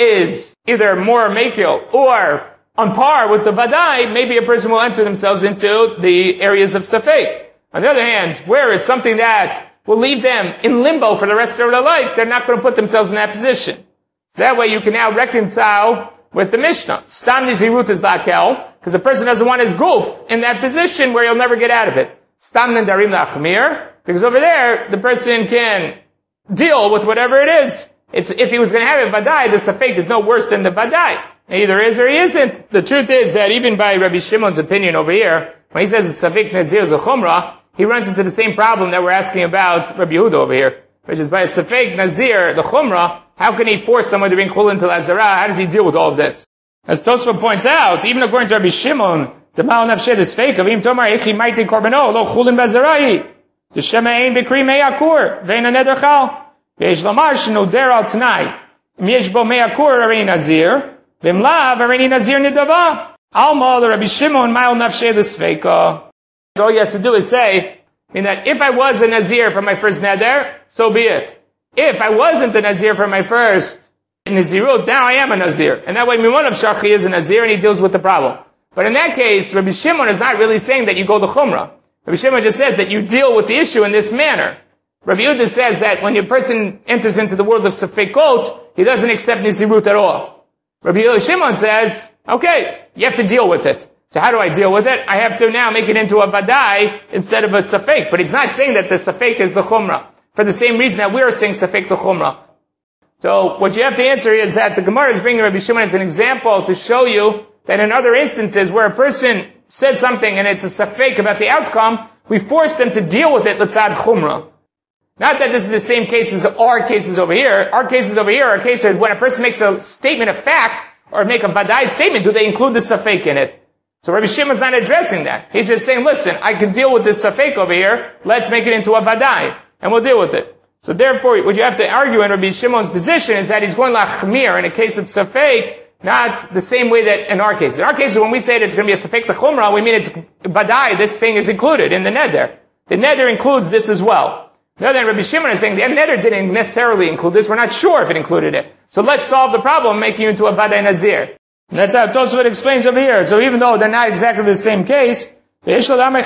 is either more mekil or on par with the vadai, maybe a person will enter themselves into the areas of safek. On the other hand, where it's something that will leave them in limbo for the rest of their life, they're not going to put themselves in that position. So that way you can now reconcile with the Mishnah. Stam nizirut is lakel, because a person doesn't want his guf in that position where he'll never get out of it. Stam nendarim lachmir, because over there, the person can deal with whatever it is. It's, if he was going to have a vadai, the safek is no worse than the vadai. He either is or he isn't. The truth is that even by Rabbi Shimon's opinion over here, when he says it's safek nazir the chumrah, he runs into the same problem that we're asking about Rabbi Yehuda over here, which is by a safek nazir the chumrah, how can he force someone to bring chulin to lazara? How does he deal with all of this? As Tosfot points out, even according to Rabbi Shimon, the mal nafshed is fake. Avim tomar echi maiti korbano lo chulin bazarai. The shema ein b'kri meyakur ve'in aneder chal. Ve'esh lamar shenoder al tanai. Im yesh bo meyakur arein nazir. V'im lav arein nazir nidava. Alma the Rabbi Shimon mal nafshed is fake. All he has to do is say, I mean that if I was a nazir for my first neder, so be it. if I wasn't a Nazir for my first Nazirut, now I am a Nazir. And that way, Mimun of Shachi is a Nazir and he deals with the problem. But in that case, Rabbi Shimon is not really saying that you go to Chumrah. Rabbi Shimon just says that you deal with the issue in this manner. Rabbi Yehuda says that when a person enters into the world of Safekot, he doesn't accept Nazirut at all. Rabbi Shimon says, okay, you have to deal with it. So how do I deal with it? I have to now make it into a Vadai instead of a Safek. But he's not saying that the Safek is the Chumrah, for the same reason that we are saying Safek the Chumrah. So what you have to answer is that the Gemara is bringing Rabbi Shimon as an example to show you that in other instances where a person said something and it's a Safek about the outcome, we force them to deal with it l'tzad Chumrah. Not that this is the same case as our cases over here. Our cases over here are cases when a person makes a statement of fact or make a Vadai statement, do they include the Safek in it? So Rabbi Shimon's not addressing that. He's just saying, listen, I can deal with this Safek over here, let's make it into a Vadai, and we'll deal with it. So therefore, what you have to argue in Rabbi Shimon's position is that he's going lachmir in a case of Safek, not the same way that in our case. In our case, when we say that it's going to be a Safek T'chumrah, we mean it's Vadai, this thing is included in the Neder. The Neder includes this as well. The other than Rabbi Shimon is saying the Neder didn't necessarily include this, we're not sure if it included it. So let's solve the problem, making you into a Vadai Nazir. And that's how Tosfot explains over here. So even though they're not exactly the same case, Rabbi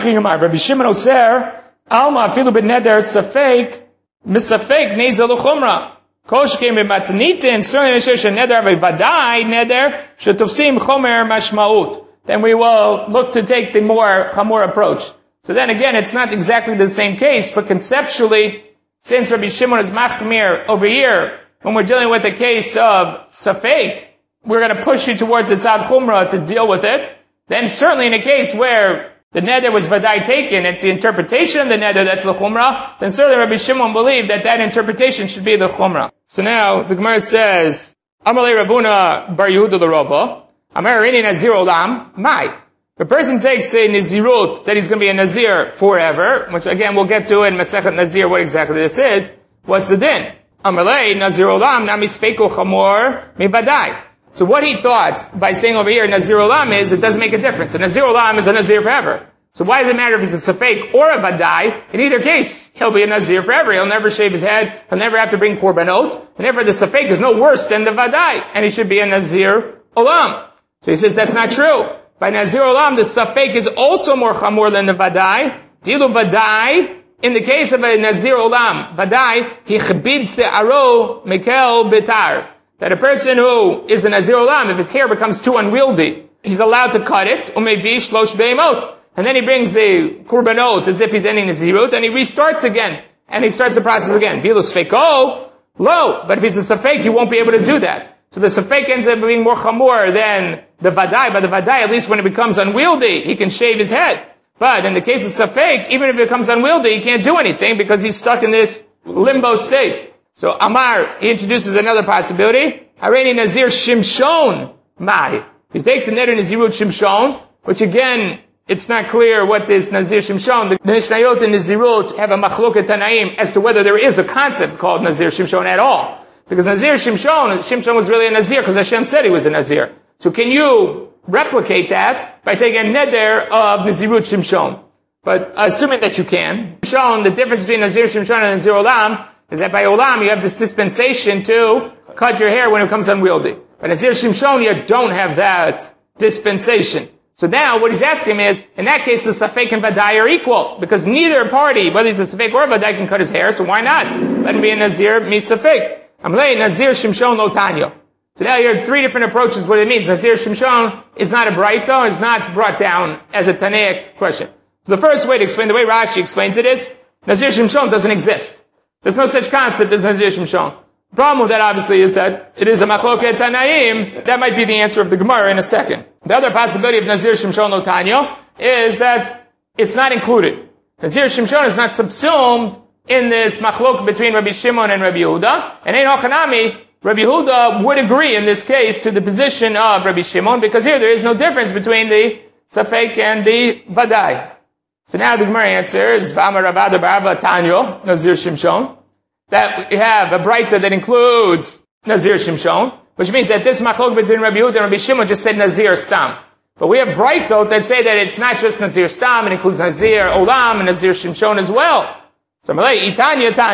Shimon Oser, Alma afilu b'neder Safek, Misafek Nezel L'chumra. Kosh came in Matanitin, certainly Neshesh Neder Vadai Neder, Shetufsim Chomer Mashmaut. Then we will look to take the more Chamor approach. So then again, it's not exactly the same case, but conceptually, since Rabbi Shimon is Machmir over here, when we're dealing with the case of Safek, we're going to push you towards the Tzad Chumrah to deal with it. Then certainly in a case where the neder was vadai taken, it's the interpretation of the neder that's the chumrah, then certainly Rabbi Shimon believed that that interpretation should be the chumrah. So now, the Gemara says, Amalei Ravuna Bar Yehuda l'Rava, Amar Rini Nazir Olam, Mai. The person takes a Nazirut, that he's going to be a Nazir forever, which again we'll get to in Masechet Nazir what exactly this is. What's the din? Amalei Nazir Olam, Nami Sfeiko Chamor Mi Vadai. So what he thought by saying over here Nazir Olam is, it doesn't make a difference. A Nazir Olam is a Nazir forever. So why does it matter if it's a Safek or a Vadai? In either case, he'll be a Nazir forever. He'll never shave his head. He'll never have to bring Korbanot. And therefore the Safek is no worse than the Vadai. And he should be a Nazir Olam. So he says that's not true. By Nazir Olam, the Safek is also more Chamor than the Vadai. Dilu Vadai, in the case of a Nazir Olam, Vadai, he chbid se'aro mekel betar. That a person who is a Nazir Olam, if his hair becomes too unwieldy, he's allowed to cut it, umevi shlosh be'emot. And then he brings the Korbanot as if he's ending Nazirut, and he restarts again. And he starts the process again. Vilu Sfeko, lo. But if he's a Safek, he won't be able to do that. So the Safek ends up being more Chamor than the Vadai. But the Vadai, at least when it becomes unwieldy, he can shave his head. But in the case of Safek, even if it becomes unwieldy, he can't do anything because he's stuck in this limbo state. So Amar, he introduces another possibility. Hareni Nazir Shimshon Mai. He takes the Neder Nazirut Shimshon, which again, it's not clear what this Nazir Shimshon, the Mishnayot and Nazirut have a machloket Tanaim as to whether there is a concept called Nazir Shimshon at all. Because Nazir Shimshon, Shimshon was really a Nazir because Hashem said he was a Nazir. So can you replicate that by taking a Neder of Nazirut Shimshon? But assuming that you can, Shimshon, the difference between Nazir Shimshon and Nazir Olam is that by Olam you have this dispensation to cut your hair when it becomes unwieldy. But Nazir Shimshon, you don't have that dispensation. So now what he's asking is, in that case the Safek and Vadai are equal, because neither party, whether he's a Safek or a Vadai, can cut his hair, so why not? Let him be a Nazir, mi Safek. Amalei Nazir Shimshon lo Tanyo. So now you have three different approaches what it means. Nazir Shimshon is not a Braita, is not brought down as a Tanaic question. So the first way to explain, the way Rashi explains it is, Nazir Shimshon doesn't exist. There's no such concept as Nazir Shimshon. The problem with that obviously is that it is a machloket Tanaim. That might be the answer of the Gemara in a second. The other possibility of Nazir Shimshon lo Tanyo is that it's not included. Nazir Shimshon is not subsumed in this machlok between Rabbi Shimon and Rabbi Yehuda. And Ein Hochanami, Rabbi Yehuda would agree in this case to the position of Rabbi Shimon, because here there is no difference between the Safek and the Vadai. So now the Gemara answers, V'amar Ravada Barava Tanyo, Nazir Shimshon, that we have a Braita that includes Nazir Shimshon, which means that this machlok between Rabbi Yehuda and Rabbi Shimon just said Nazir Stam. But we have Braitot that say that it's not just Nazir Stam, it includes Nazir Olam and Nazir Shimshon as well. So Malay, Itanya Tanyo.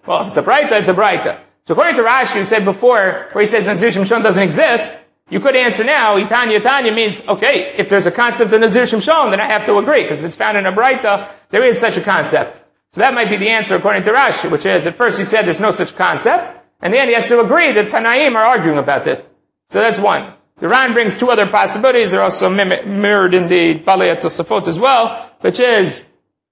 Well, if it's a Braita, it's a Braita. So according to Rashi, who said before, where he says Nazir Shimshon doesn't exist, you could answer now, Itanya Tanya means, okay, if there's a concept of Nazir Shimshon, then I have to agree, because if it's found in a Braita, there is such a concept. So that might be the answer according to Rashi, which is, at first he said there's no such concept, and then he has to agree that Tanaim are arguing about this. So that's one. The Ran brings two other possibilities, they're also mirrored in the Balei Tosafot as well, which is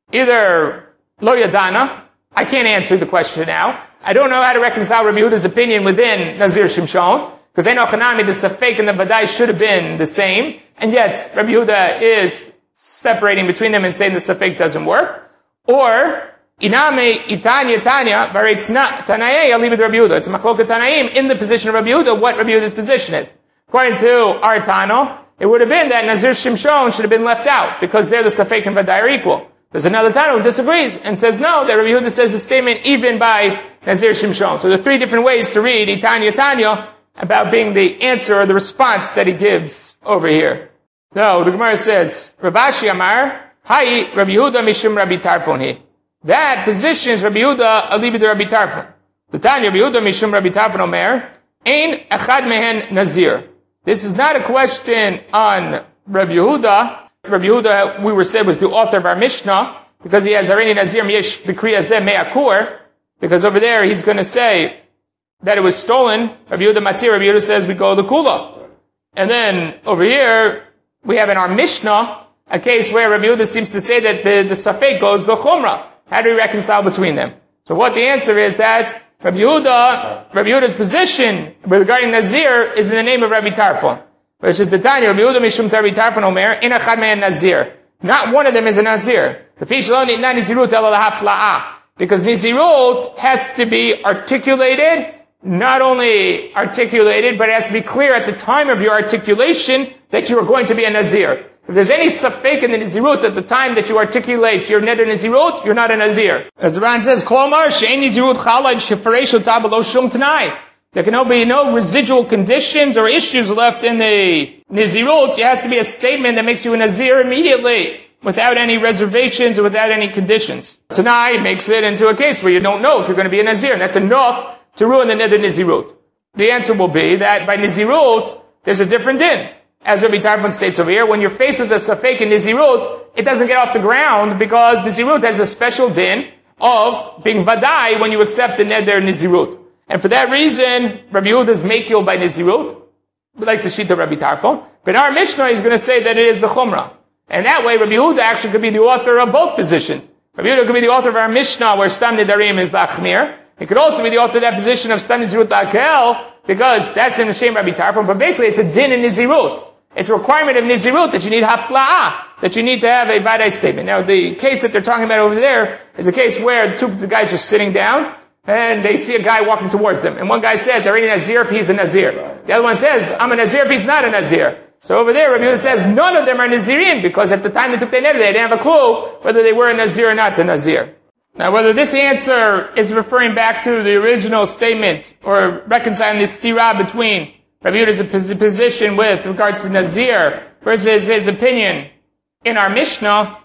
either Lo Yadana, I can't answer the question now, I don't know how to reconcile Rabbi Yehuda's opinion within Nazir Shimshon, because Ein Ochanami, the Safek and the Vadai should have been the same, and yet Rabbi Yehuda is separating between them and saying the Safek doesn't work. Or, Iname Itanya Tanya, Varetz Tanaei, I'll leave it to Rabbi Yehuda. It's Machloket Tanaim in the position of Rabbi Yehuda, what Rabbi Yehuda's position is. According to our Tano, it would have been that Nazir Shimshon should have been left out, because they're the Safek and Vadai are equal. There's another Tano who disagrees and says no, that Rabbi Yehuda says the statement even by Nazir Shimshon. So there are three different ways to read Itanya Tanya about being the answer or the response that he gives over here. No, the Gemara says, Rav Ashi Amar, Hai Rabbi Yehuda Mishum Rabbi Tarfon he. That position is Rabbi Yehuda alibi to Rabbi Tarfon. The Tanya Rabbi Yehuda Mishum Rabbi Tarfon Omer, Ein Echad Mehen Nazir. This is not a question on Rabbi Yehuda. Rabbi Yehuda, we were said, was the author of our Mishnah, because he has Arini Nazir Yesh B'Kri Azeh Me'akur, because over there he's going to say that it was stolen. Rabbi Yehuda Matir, Rabbi Yehuda says we go the Kula. And then over here, we have in our Mishnah a case where Rabbi Yehuda seems to say that the, the Safek goes the Chumrah. How do we reconcile between them? So what the answer is that Rabbi Yehuda, Rabbi Yehuda's position regarding Nazir is in the name of Rabbi Tarfon, which is the Tanya, Rabbi Yehuda Mishum Rabbi Tarfon Omer, in Echad Me'en Nazir. Not one of them is a Nazir. The fish lo nitna Nizirut ela lahafla'ah. Because Nizirut has to be articulated, not only articulated, but it has to be clear at the time of your articulation that you are going to be a Nazir. If there's any safek in the Nizirut at the time that you articulate your neder Nizirut, you're not a Nazir. As the Ran says, Klomar she'en Nizirut chalad shefaresh ota b'lo shum t'nai. There can be no residual conditions or issues left in the Nizirut. It has to be a statement that makes you a Nazir immediately, without any reservations or without any conditions. Tanai makes it into a case where you don't know if you're going to be a Nazir, and that's enough to ruin the neder Nizirut. The answer will be that by Nizirut, there's a different din. As Rabbi Tarfon states over here, when you're faced with a Safek in Nizirut, it doesn't get off the ground because Nizirut has a special din of being Vadai when you accept the neder Nizirut. And for that reason, Rabbi Yehuda is Mekil by Nizirut, like the Shita Rabbi Tarfon. But in our Mishnah, he's going to say that it is the Chumrah. And that way, Rabbi Yehuda actually could be the author of both positions. Rabbi Yehuda could be the author of our Mishnah, where Stam Nidarim is Lachmir. He could also be the author of that position of Stam Nizirut Akel, because that's in the Shem Rabbi Tarfon. But basically, it's a din in Nizirut. It's a requirement of Nizirut that you need hafla'ah, that you need to have a vadai statement. Now, the case that they're talking about over there is a case where the two the guys are sitting down, and they see a guy walking towards them. And one guy says, are you a Nazir if he's a Nazir? The other one says, I'm a Nazir if he's not a Nazir. So over there, Rabbi Yehuda says, none of them are Nazirin, because at the time they took their neder, they didn't have a clue whether they were a Nazir or not a Nazir. Now, whether this answer is referring back to the original statement, or reconciling this stira between Rabbi Yehuda's position with regards to Nazir versus his opinion in our Mishnah,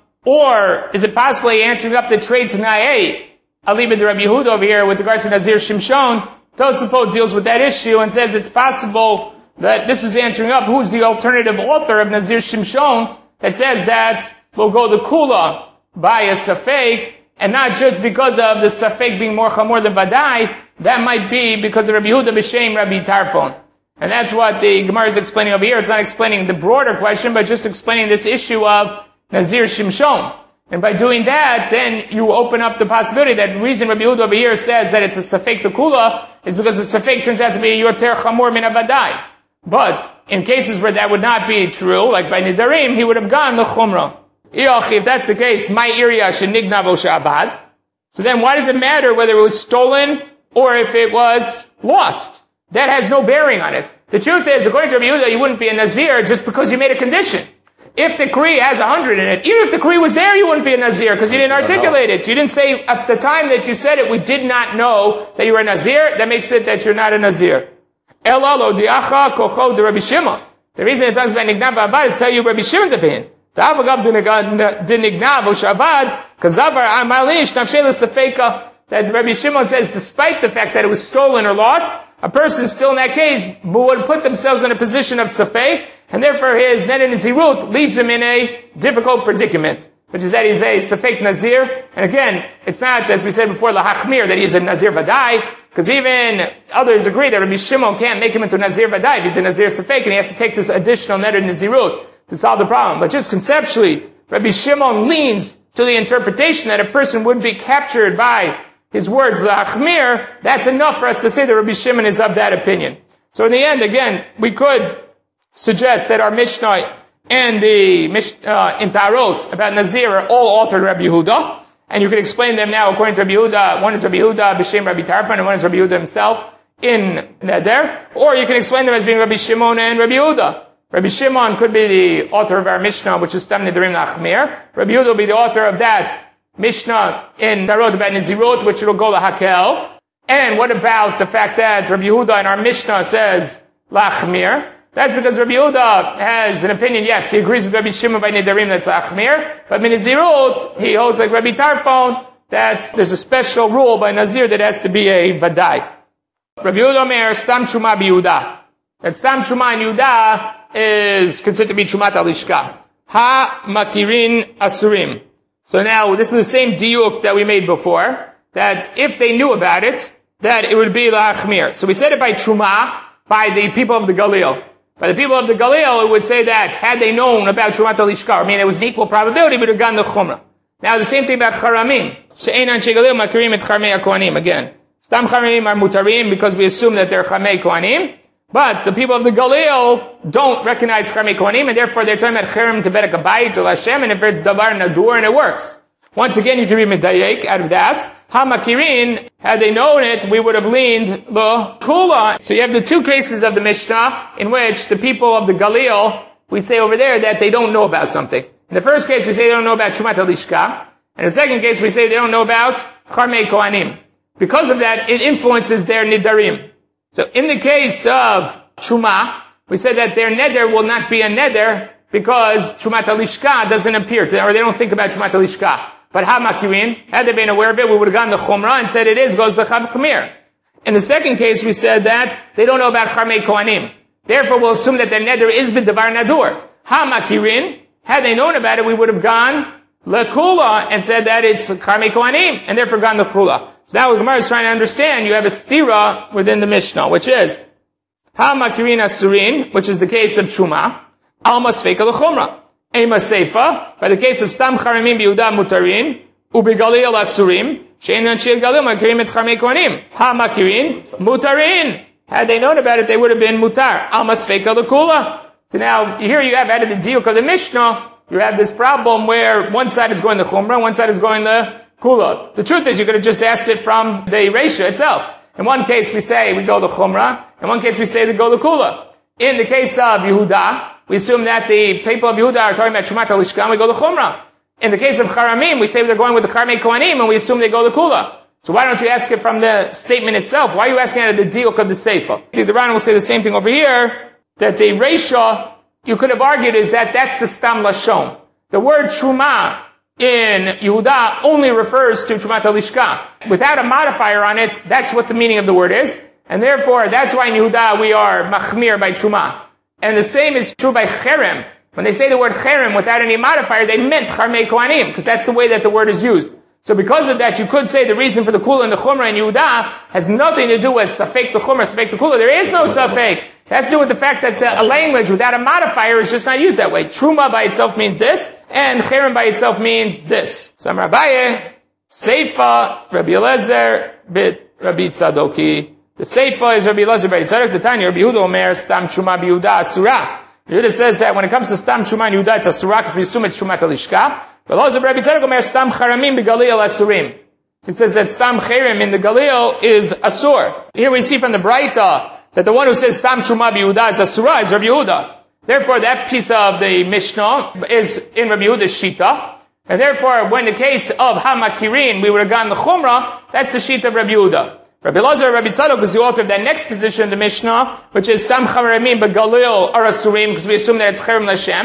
or is it possibly answering up the traits in Na'eh, Alibid Rabbi Yehuda over here with regards to Nazir Shimshon? Tosafot deals with that issue and says it's possible that this is answering up who's the alternative author of Nazir Shimshon that says that we'll go the Kula by a Safek, and not just because of the Safek being more Chamor than Vadai, that might be because of Rabbi Yehuda B'Shem Rabbi Tarfon. And that's what the Gemara is explaining over here. It's not explaining the broader question, but just explaining this issue of Nazir Shimshon. And by doing that, then you open up the possibility that the reason Rabbi Yehuda over here says that it's a Safek Tekula is because the Safek turns out to be Yoter Chamor Min Avadai. But in cases where that would not be true, like by Nidarim, he would have gone the Chumrah. If that's the case, my area shenignav o she'avad. So then why does it matter whether it was stolen or if it was lost? That has no bearing on it. The truth is, according to Rabbi Yehuda, you wouldn't be a Nazir just because you made a condition. If the Kri has a hundred in it, even if the Kri was there, you wouldn't be a Nazir because you didn't articulate it. You didn't say, at the time that you said it, we did not know that you were a Nazir. That makes it that you're not a Nazir. Ela lo diacha kocho de Rabbi Shimon. The reason it talks about Nignav Avad is to tell you Rabbi Shimon's opinion. Ta'avagav de Nignav o Shavad, kazavar amalinish nafshel safeka. that Rabbi Shimon says, despite the fact that it was stolen or lost, a person still in that case would put themselves in a position of safek, and therefore his neder nazirut leaves him in a difficult predicament, which is that he's a safek nazir. And again, it's not, as we said before, lahachmir, that he's a nazir vadai, because even others agree that Rabbi Shimon can't make him into nazir vadai if he's a nazir safek, and he has to take this additional neder nazirut to solve the problem. But just conceptually, Rabbi Shimon leans to the interpretation that a person would be captured by his words, lahachmir. That's enough for us to say that Rabbi Shimon is of that opinion. So in the end, again, we could suggest that our Mishnah and the Mishnah in Tarot about Nazir are all altered Rabbi Yehuda, and you can explain them now according to Rabbi Yehuda. One is Rabbi Yehuda, B'Shem Rabbi Tarfon, and one is Rabbi Yehuda himself in Neder. Or you can explain them as being Rabbi Shimon and Rabbi Yehuda. Rabbi Shimon could be the author of our Mishnah, which is Stam Nidarim Lachmir. Rabbi Yehuda will be the author of that Mishnah in Tarot about Nazirut, which will go to Hakel. And what about the fact that Rabbi Yehuda in our Mishnah says Lachmir? That's because Rabbi Yehuda has an opinion, yes, he agrees with Rabbi Shimon by Nidarim, that's Lachmir. But in Nazirut, he holds like Rabbi Tarfon, that there's a special rule by Nazir that has to be a Vadai. Rabbi Yehuda Omer, Stam Shuma B'Yehuda. That Stam Shuma in Yehuda is considered to be Shumat Alishka. Ha Makirin Asurim. So now, this is the same diuk that we made before, that if they knew about it, that it would be Lachmir. So we said it by Truma, by the people of the Galil. By the people of the Galil, it would say that, had they known about Shumat Alishka, I mean, there was an equal probability, we would have gotten the Chumrah. Now, the same thing about Charamim. She'enan Shegalil Makirim et Charmei HaKohanim. Again, Stam Charamim are Mutarim, because we assume that they're Charmei Kohanim. But the people of the Galil don't recognize Charmei Kohanim, and therefore they're talking about Cherem to Bedek Abayit to Lashem, and if it's Davar Nadur, and it works. Once again, you can read Medayek out of that. Hamakirin, had they known it, we would have leaned the Kula. So you have the two cases of the Mishnah, in which the people of the Galil, we say over there that they don't know about something. In the first case, we say they don't know about Shumat Alishka. In the second case, we say they don't know about Charmei Kohanim. Because of that, it influences their Nidarim. So in the case of Truma, we said that their neder will not be a neder because Trumat Alishka doesn't appear to them, or they don't think about Trumat Alishka. But Hamakirin, had they been aware of it, we would have gone to Chumrah and said it is, goes to Chav Chmir. In the second case, we said that they don't know about Charmei Kohanim. Therefore, we'll assume that their neder is b'davar nadur. Hamakirin, had they known about it, we would have gone Lekula and said that it's Charmei Kohanim, and therefore gone to Chula. So now the Gemara is trying to understand, you have a stira within the Mishnah, which is, Ha-makirin asurin, which is the case of Truma, Alma Sfeika l'chumra. Ema Seifa, by the case of Stam Charamim B'Yehuda Mutarin, U'Begalil Asurim, She'enan Shir Galil Makirim et Charmei Kohanim. Ha-makirin, Mutarin. Had they known about it, they would have been Mutar. Alma Sfeika l'kula. So now, here you have added the diuk of the Mishnah, you have this problem where one side is going to Chumra, one side is going to Kula. The truth is, you could have just asked it from the ratio itself. In one case, we say we go to Chumra. In one case, we say we go to Kula. In the case of Yehuda, we assume that the people of Yehuda are talking about Shumat Alishka, and we go to Chumra. In the case of Charamim, we say they're going with the Charmei Kohanim, and we assume they go to Kula. So why don't you ask it from the statement itself? Why are you asking it at the diuk of the Seifa? The Ran will say the same thing over here, that the ratio, you could have argued, is that that's the Stam Lashon. The word Truma in Yehuda only refers to Trumat Alishka. Without a modifier on it, that's what the meaning of the word is. And therefore, that's why in Yehuda we are machmir by Truma. And the same is true by Cherem. When they say the word Cherem without any modifier, they meant Charmei Kohanim, because that's the way that the word is used. So because of that, you could say the reason for the Kula and the Chumra in Yehuda has nothing to do with Safek the Chumra, Safek the Kula. There is no Safek. It has to do with the fact that the, a language without a modifier is just not used that way. Truma by itself means this, and Cherem by itself means this. Sam Rabbaye, Seifa, Rabbi Eliezer, bit Rabbi Tzadoki. The Seifa is Rabbi Eliezer, Rabbi Tzadok, the Tanya, Rabbi Yehuda Omer, Stam Truma B'Yehuda Asura. Yehuda says that when it comes to Stam Truma in Yehuda, it's Asura, because we assume it's Trumat Alishka. But also Rabbi Tzadok Omer, Stam Charamim B'Galil Asurim. He says that Stam Cherem in the Galil is Asur. Here we see from the Braita that the one who says Stam Truma B'Yehuda is Asura is Rabbi Yehuda. Therefore, that piece of the Mishnah is in Rabbi Yehuda's Shita. And therefore, when the case of Hamakirin, we would have gone the Chumrah, that's the Shita of Rabbi Yehuda. Rabbi Elazar, Rabbi Tzadok is the author of that next position in the Mishnah, which is Stam Charamim B'Galil are Asurim, because we assume that it's Cherem Lashem.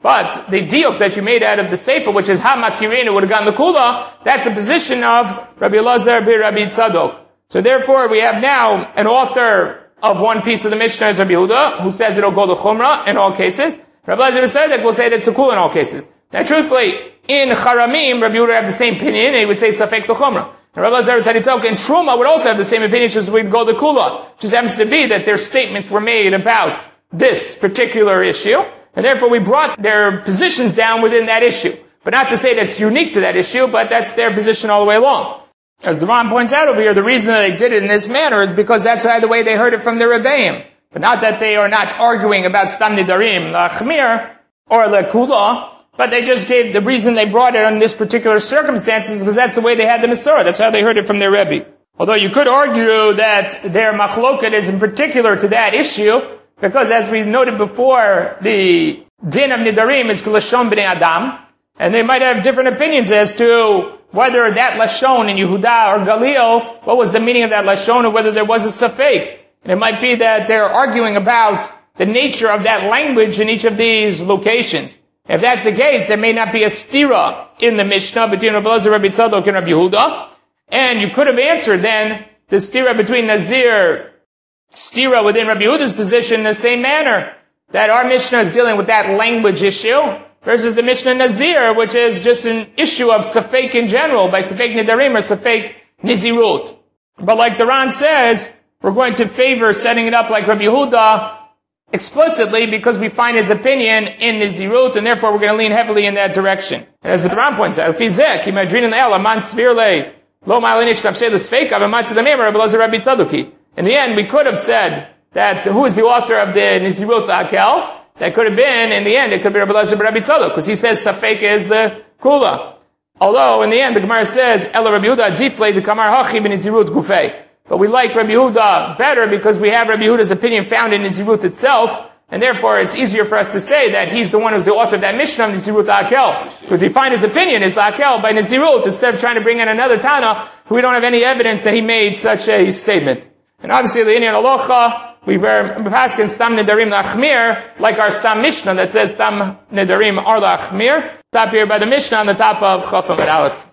But the diuk that you made out of the Sefer, which is Ha-Makirin, would have gotten the Kula, that's the position of Rabbi Elazar bir Rabbi Tzadok. So therefore, we have now an author of one piece of the Mishnah is Rabbi Yehuda, who says it'll go to Chumrah in all cases. Rabbi Elazar Tzadok will say that it's a Kula in all cases. Now truthfully, in Charamim, Rabbi Yehuda have the same opinion, and he would say Safek to Chumrah. And Rabbi Elazar Tzadok and Truma would also have the same opinion, just we'd go to Kula. It just happens to be that their statements were made about this particular issue, and therefore we brought their positions down within that issue. But not to say that's unique to that issue, but that's their position all the way along. As the Ram points out over here, the reason that they did it in this manner is because that's the way they heard it from the Rebbeim. But not that they are not arguing about Stam Nidarim, L'Achmir, or L'Kula, but they just gave the reason they brought it on this particular circumstances because that's the way they had the Masorah. That's how they heard it from their Rebbe. Although you could argue that their machloket is in particular to that issue, because as we noted before, the din of Nidarim is Lashon B'nei Adam, and they might have different opinions as to whether that Lashon in Yehuda or Galil, what was the meaning of that Lashon, or whether there was a Safek. And it might be that they're arguing about the nature of that language in each of these locations. If that's the case, there may not be a stira in the Mishnah between Rabbi Elazar, Rabbi Tzadok, and Rabbi Yehuda. And you could have answered then the stira between Nazir, stira within Rabbi Yehuda's position in the same manner, that our Mishnah is dealing with that language issue, versus the Mishnah Nazir, which is just an issue of Safek in general, by Safek Nidarim or Safek Nizirut. But like the Ran says, we're going to favor setting it up like Rabbi Yehuda explicitly because we find his opinion in Nizirut, and therefore we're going to lean heavily in that direction. And as the Ran points out, in the end, we could have said that who is the author of the Nizirut La'akel? That could have been, in the end, it could be Rabbi Elazar Rabbi Tzadok, because he says Safek is the Kula. Although, in the end, the Gemara says, Ela Rabbi Yehuda Difle the Kamar Hachi b'Nizirut Gufei. But we like Rabbi Yehuda better because we have Rabbi Yehuda's opinion found in Nizirut itself, and therefore it's easier for us to say that he's the one who's the author of that Mishnah of Nizirut La'akel. Because we find his opinion is La'akel by Nizirut, instead of trying to bring in another Tana, who we don't have any evidence that he made such a statement. And obviously, the Inyan Alocha, we were paskin Stam Nidarim La'achmir, like our Stam Mishnah that says Stam Nidarim are La'achmir. Top here by the Mishnah on the top of Chaf Amud Aleph.